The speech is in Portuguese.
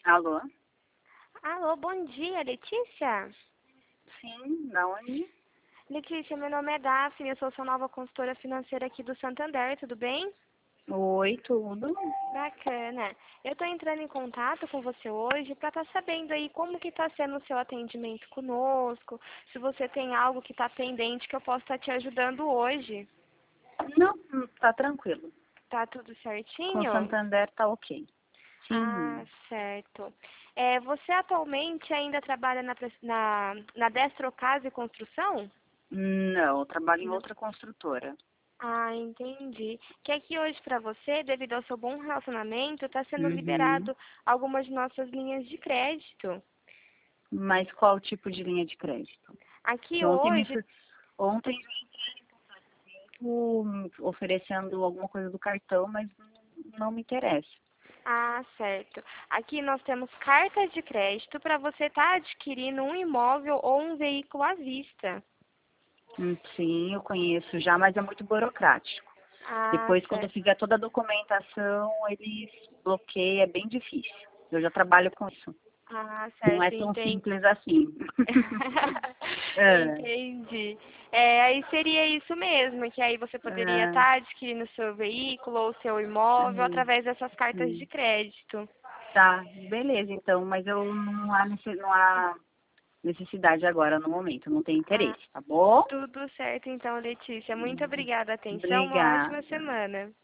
Alô? Alô, bom dia, Letícia? Sim, da onde? Letícia, meu nome é Daphne, eu sou sua nova consultora financeira aqui do Santander, tudo bem? Oi, tudo? Bacana. Eu estou entrando em contato com você hoje para estar sabendo aí como que está sendo o seu atendimento conosco, se você tem algo que está pendente que eu possa estar te ajudando hoje. Não, tá tranquilo. Tá tudo Com certinho? Santander tá ok. Ah, Sim. certo. Você atualmente ainda trabalha na Destrocasa e Construção? Não, eu trabalho em outra construtora. Ah, entendi. Que aqui hoje para você, devido ao seu bom relacionamento, está sendo Uhum. liberado algumas de nossas linhas de crédito. Mas qual tipo de linha de crédito? Aqui Que hoje, ontem oferecendo alguma coisa do cartão, mas não me interessa. ah, certo. Aqui nós temos cartas de crédito para você estar adquirindo um imóvel ou um veículo à vista. Sim, eu conheço já, mas é muito burocrático. Ah, Depois, quando eu certo. fizer toda a documentação, eles bloqueiam, é bem difícil. Eu já trabalho com isso. Ah, Não é certo, tão entendi. simples assim. É, Entendi. Aí seria isso mesmo, que aí você poderia é, estar adquirindo seu veículo ou seu imóvel sim, através dessas cartas de sim. crédito. Tá, beleza, então, mas não há necessidade agora no momento, não tem Ah, interesse, tá bom? tudo certo então, Letícia. Muito obrigada, atenção. Uma ótima Obrigada. semana.